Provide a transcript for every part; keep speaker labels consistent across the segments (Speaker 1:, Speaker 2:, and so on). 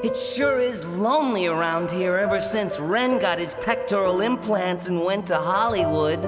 Speaker 1: It sure is lonely around here ever since Ren got his pectoral implants and went to Hollywood.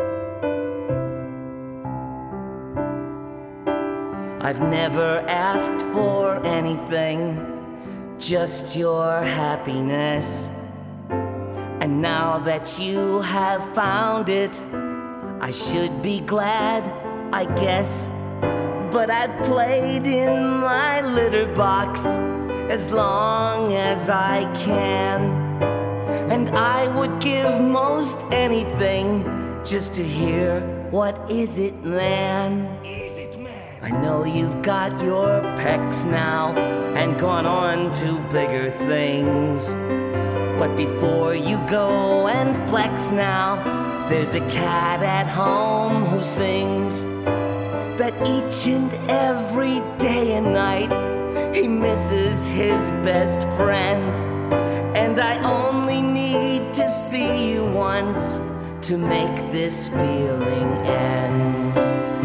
Speaker 1: I've never asked for anything, just your happiness. And now that you have found it, I should be glad, I guess. But I've played in my litter box as long as I can. And I would give most anything just to hear, what is it, man? I know you've got your pecs now and gone on to bigger things. But before you go and flex now, there's a cat at home who sings that each and every day and night he misses his best friend. And I only need to see you once to make this feeling end.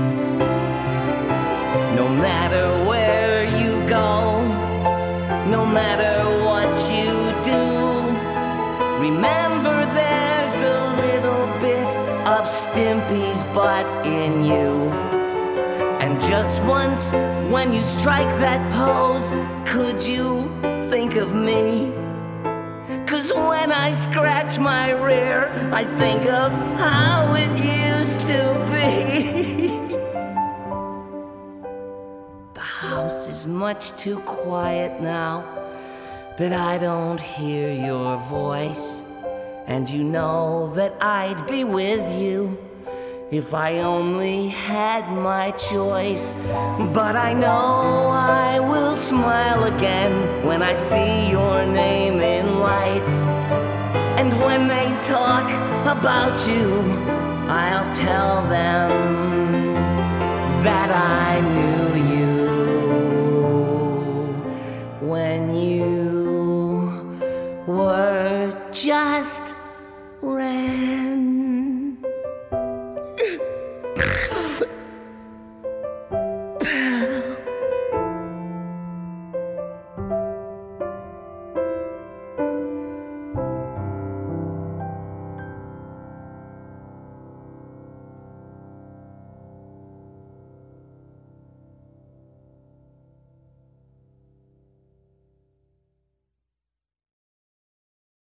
Speaker 1: No matter where you go, no matter what you do, remember there's a little bit of Stimpy's butt in you. And just once, when you strike that pose, could you think of me? 'Cause when I scratch my rear, I think of how it used to be. The house is much too quiet now that I don't hear your voice. And you know that I'd be with you if I only had my choice. But I know I will smile again when I see your name in lights. And when they talk about you, I'll tell them that I knew